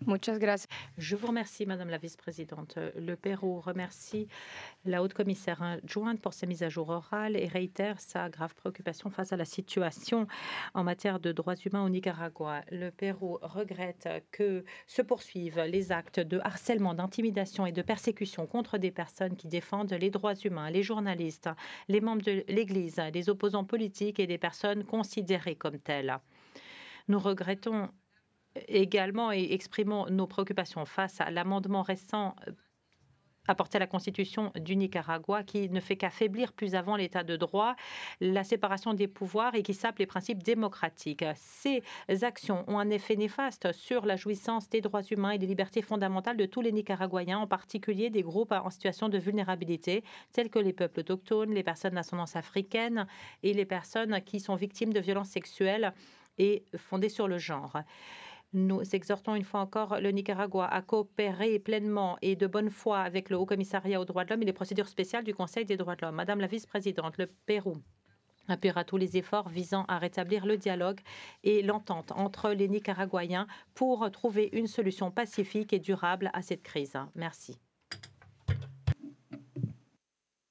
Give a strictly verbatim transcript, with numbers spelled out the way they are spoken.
Muchas gracias. Je vous remercie, Madame la vice-présidente. Le Pérou remercie la haute commissaire adjointe pour ses mises à jour orales et réitère sa grave préoccupation face à la situation en matière de droits humains au Nicaragua. Le Pérou regrette que se poursuivent les actes de harcèlement, d'intimidation et de persécution contre des personnes qui défendent les droits humains, les journalistes, les membres de l'Église, les opposants politiques et des personnes considérées comme telles. Nous regrettons également et exprimons nos préoccupations face à l'amendement récent apporté à la Constitution du Nicaragua qui ne fait qu'affaiblir plus avant l'état de droit, la séparation des pouvoirs et qui sape les principes démocratiques. Ces actions ont un effet néfaste sur la jouissance des droits humains et des libertés fondamentales de tous les Nicaraguayens, en particulier des groupes en situation de vulnérabilité, tels que les peuples autochtones, les personnes d'ascendance africaine et les personnes qui sont victimes de violences sexuelles et fondées sur le genre. Nous exhortons une fois encore le Nicaragua à coopérer pleinement et de bonne foi avec le Haut-Commissariat aux droits de l'homme et les procédures spéciales du Conseil des droits de l'homme. Madame la vice-présidente, le Pérou appuiera tous les efforts visant à rétablir le dialogue et l'entente entre les Nicaraguayens pour trouver une solution pacifique et durable à cette crise. Merci.